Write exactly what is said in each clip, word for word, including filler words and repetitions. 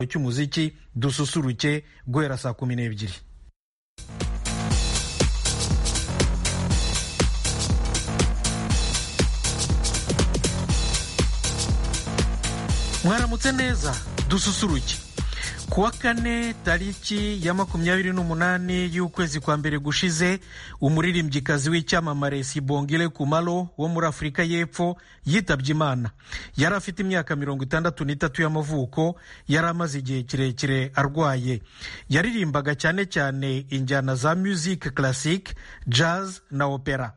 cy'umuziki dususuruke guhera saa kumi n'ebyiri. Mwaramutse neza, dususuruke. Kuwa kane tariki ya makumyabiri n'umunani y'ukwezi kwa mbere gushize, umuririmbyikazi w'icyamamare Sibongile Khumalo wo muri Afurika y'Epfo yitabye Imana. Yari afite imyaka mirongo itandatu n'itatu y'amavuko, yari amaze igihe kirekire arwaye. Yaririmbaga cyane cyane injyana za music classic, jazz na opera.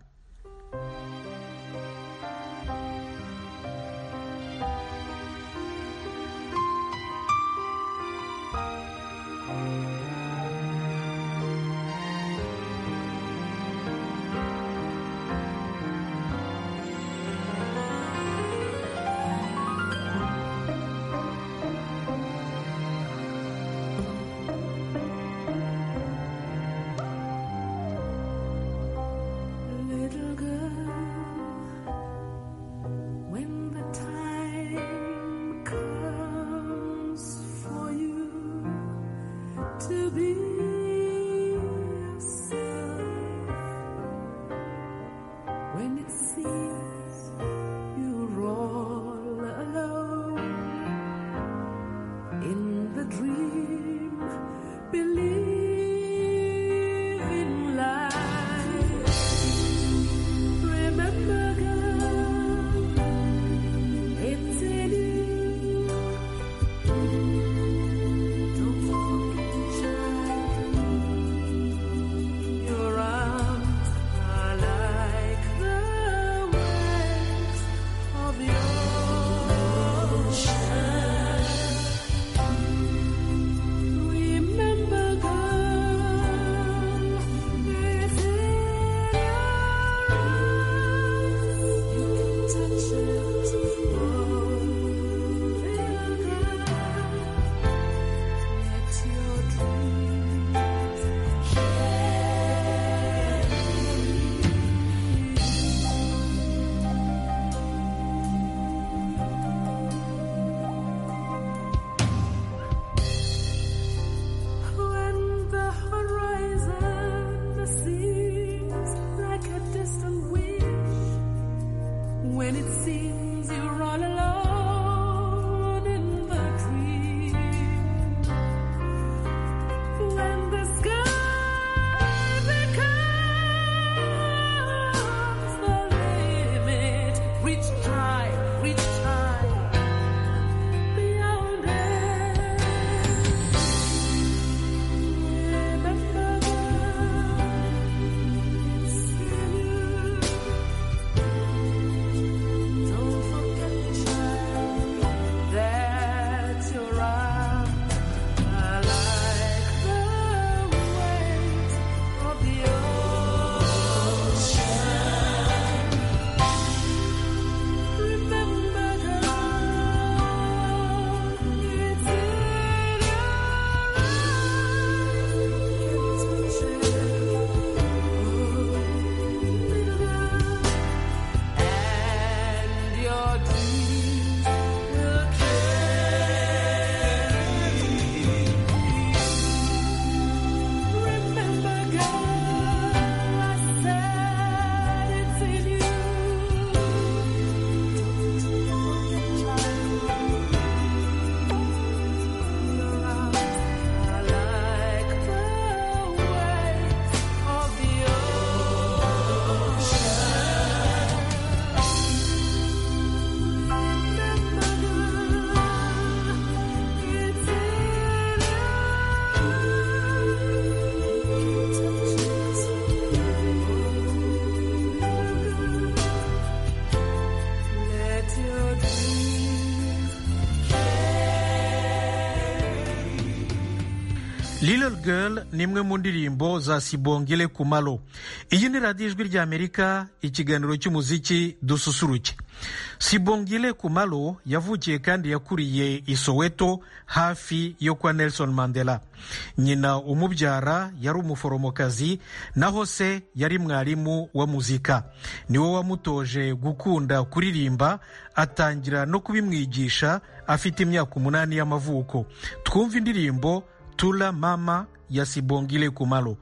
Remember, girl. Little Girl ni imwe mu ndirimbo za Sibongile Kumalo. Iyi ni radiyo ijwi ry'Amerika, ikiganiro cy'umuziki dususuruke. Sibongile Kumalo yavukiye kandi yakuriye i Soweto hafi yo kwa Nelson Mandela. Nyina umubyara yari umuforomokazi, naho se yari mwarimu wa muzika. Niwe wamutoje gukunda kuririmba, atangira no kubimwigisha afite imyaka umunani y'amavuko. Twumva indirimbo Tula Mama ya Sibongile Kumalo.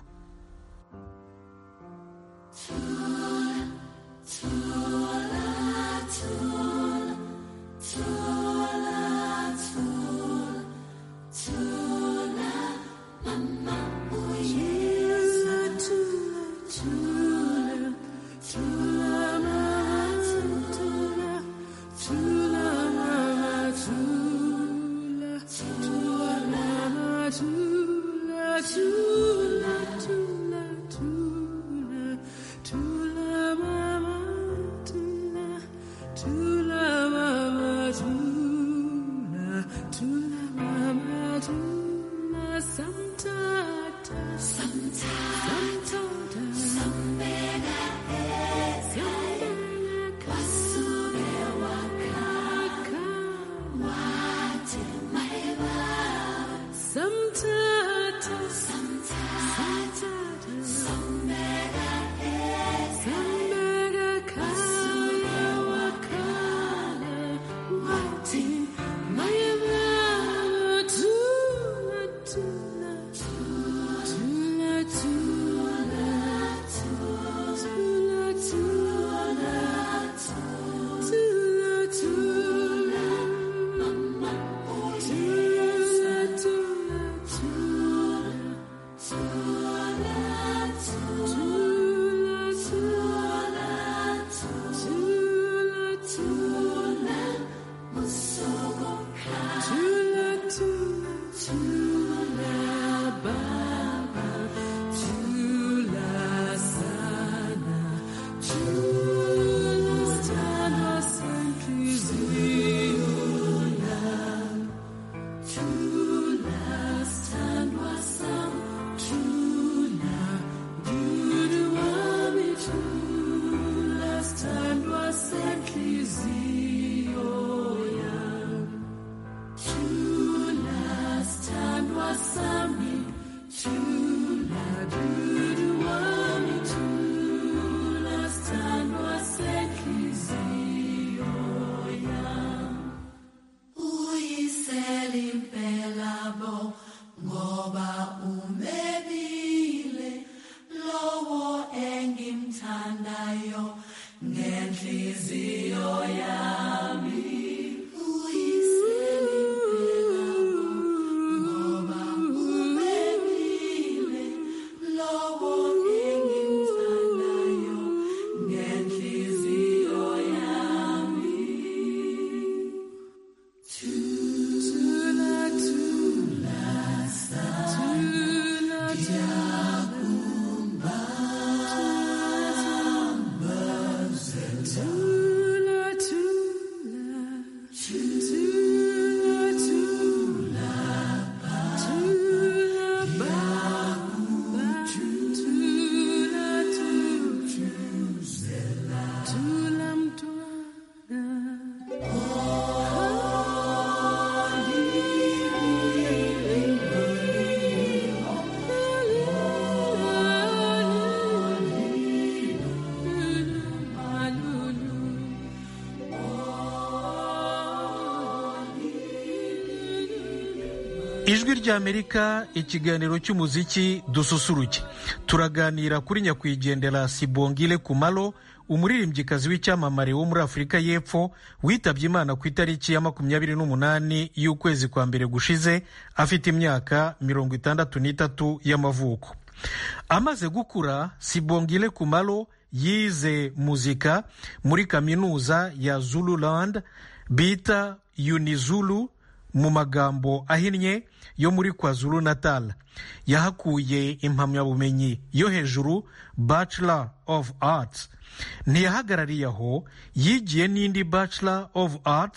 Ijwi ry'Amerika, ikiganiro cy'umuziki dususuruke. Turaganira kuri nyakwigendera Sibongile Kumalo, umuririmbyikazi w'icyamamare wo muri Afurika y'Epfo witabye Imana ku itariki ya makumyabiri n'umunani y'ukwezi kwa mbere gushize afite imyaka mirongo itandatu n'itatu y'amavuko. Amaze gukura, Sibongile Kumalo yize muzika muri kaminuza ya Zululand bita Unizulu mu magambo ahinnye yo muri KwaZulu Natal. Yahakuye impamyabumenyi yo hejuru, Bachelor of Arts. Ntiyahagarariye aho, yigiye n'indi Bachelor of Arts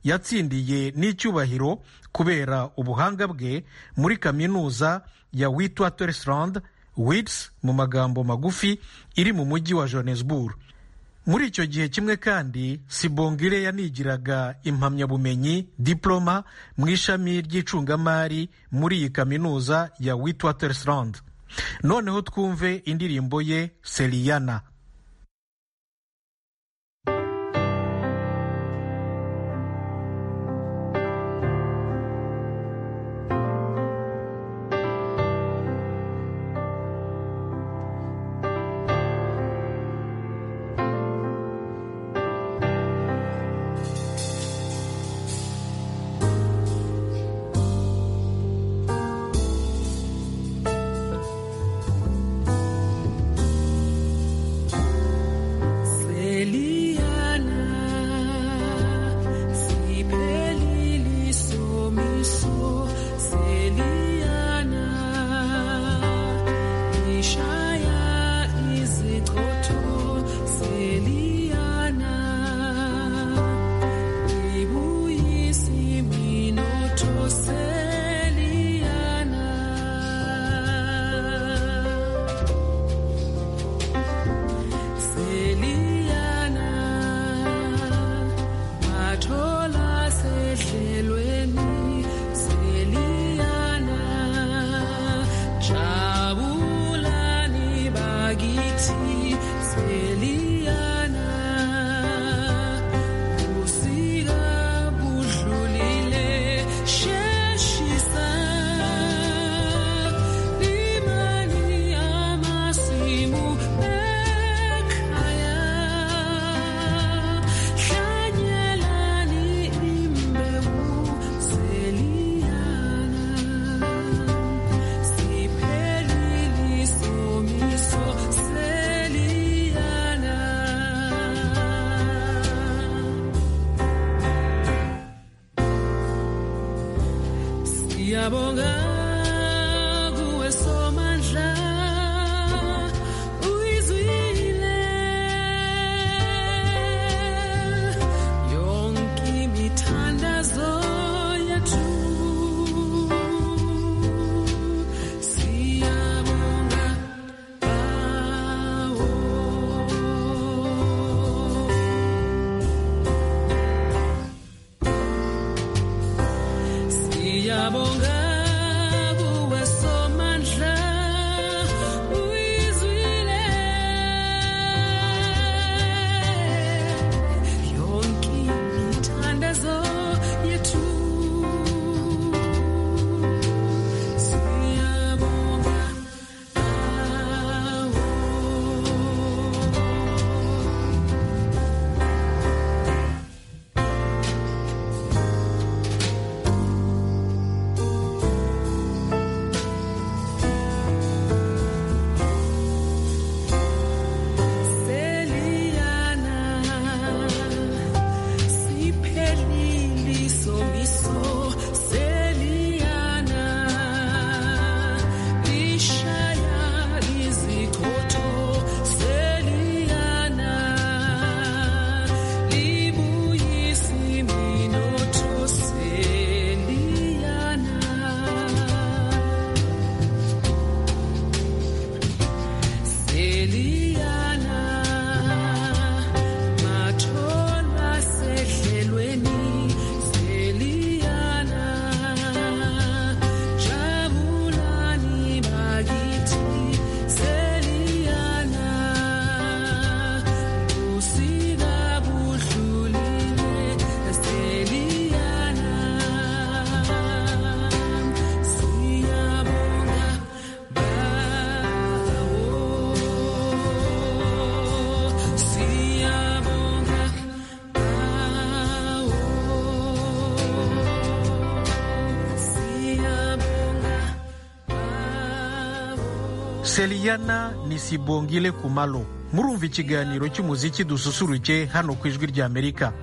yatsindiye n'icyubahiro kubera ubuhanga bwe muri kaminuza ya Witwatersrand, Wits mu magambo magufi, iri mu mujyi wa Johannesburg. Muri icyo gihe kimwe kandi Sibongile yanigiraga impamyabumenyi diploma mu ishami ry'icungamari muri iyi kaminuza ya Witwatersrand. Noneho twumve indirimbo ye Seliyana. Seliyana ni Sibongile Khumalo. Murumva ikiganiro cy'umuziki dususuruke hano ku Ijwi ry'Amerika.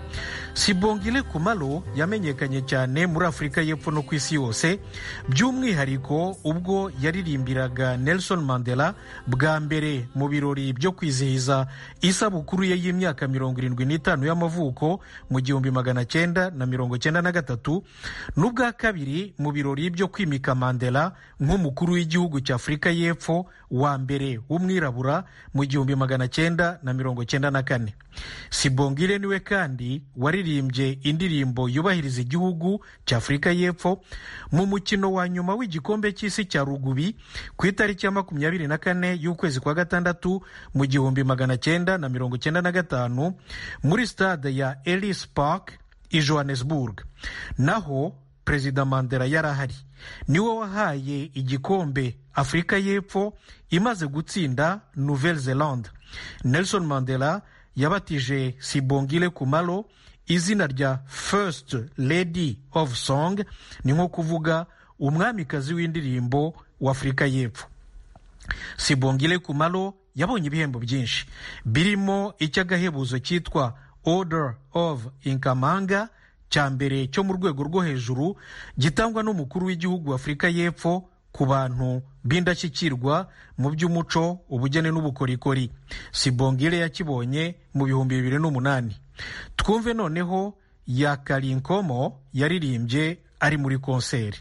Sibongile Khumalo yamenyekanye cyane muri Afurika y'Epfo no ku isi yose, by'umwihariko ubwo yaririmbiraga Nelson Mandela bwa mbere mu birori byo kwizihiza isabukuru ye y'imyaka mirongo irindwi n'itanu y'amavuko mu gihumbi magana cyenda na mirongo cyenda na gatatu, n'ubwa kabiri mu birori byo kwimika Mandela nk'umukuru w'igihugu cya Afurika y'Epfo wa mbere w'umwirabura mu gihumbi magana cyenda na mirongo cyenda na kane. Sibongile niwe kandi waririmbye indirimbo yubahiriza igihugu cya Afurika y'Epfo mu mukino wa nyuma w'igikombe cy'isi cya rugubi ku itariki ya makumyabiri na kane y'ukwezi kwa gatandatu mu gihumbi magana cyenda na mirongo cyenda na gatanu muri stade ya Ellis Park i Johannesburg. Naho Perezida Mandela yarahari, niwe wahaye igikombe Afurika y'Epfo imaze gutsinda Nouvelle-Zélande. Nelson Mandela yabatije Sibongile Khumalo izina rya First Lady of Song, ni nko kuvuga umwamikazi w'indirimbo wa Afurika y'Epfo. Sibongile Khumalo yabonye ibihembo byinshi birimo icy'agahebuzo cyitwa Order of Inkamanga, cya mbere cyo mu rwego rwo hejuru gitangwa n'umukuru w'igihugu wa Afurika y'Epfo ku bantu b'indashyikirwa mu by'umuco, ubugeni n'ubukorikori. Sibongile yakibonye mu bihumbi bibiri n'umunani. Twumve noneho ya Kalinkomo yaririmbye ari muri konseri.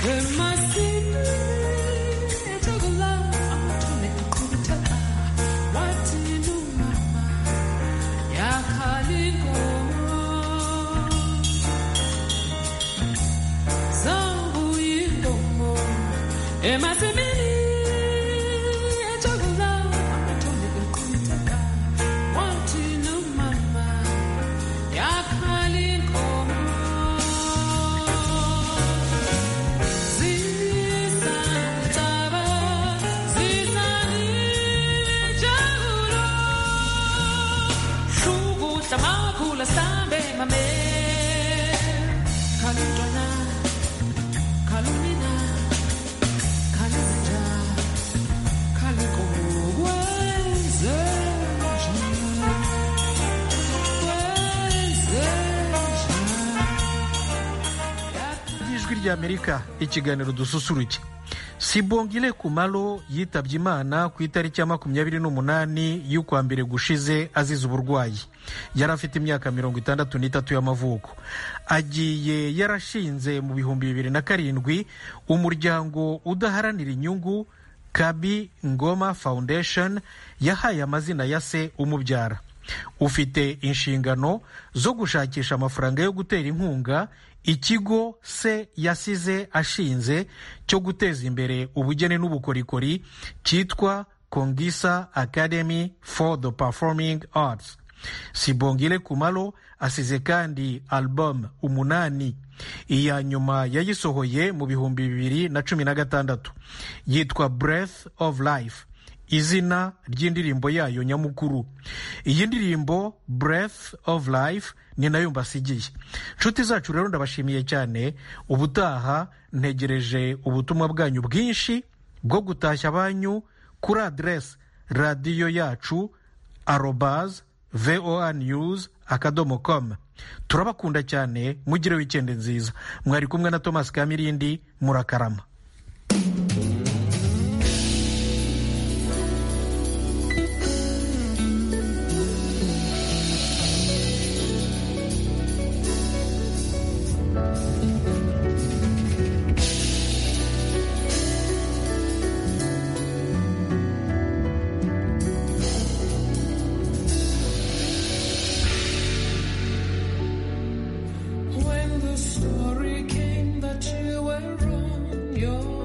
Amerika ikiganiro dususuruke. Sibongile Kumalo yitabye Imana ku itariki ya makumyabiri n'umunani y'ukwa mbere gushize azize uburwayi. Yari afite imyaka mirongo itandatu n'itatu y'amavuko. Agiye yarashinze mu bihumbi bibiri na karindwi umuryango udaharanira inyungu Kabi Ngoma Foundation yahaye amazina ya se umubyara. Ufite inshingano zo gushakisha amafaranga yo gutera inkunga ikigo se yasize ashinze cyo guteza imbere ubugeni n'ubukorikori cyitwa Kongisa Academy for the Performing Arts. Sibongile Kumalo asize kandi album umunani. Iya nyuma yayisohoye mu bihumbi bibiri na cumi na gatandatu yitwa Breath of Life, izina ry'indirimbo yayo nyamukuru. Iyi ndirimbo Breath of Life ni nayo mbasigiye. Nshuti zacu rero ndabashimiye cyane. Ubutaha ntegereje ubutumwa bwanyu bwinshi bwo gutashya banyu kuri adresse radio yacu arobase voa news akadomo com. Turabakunda cyane, mugire weekend nziza. Mwari kumwe na Thomas Kamirindi, murakarama. Story came that you were wrong. You're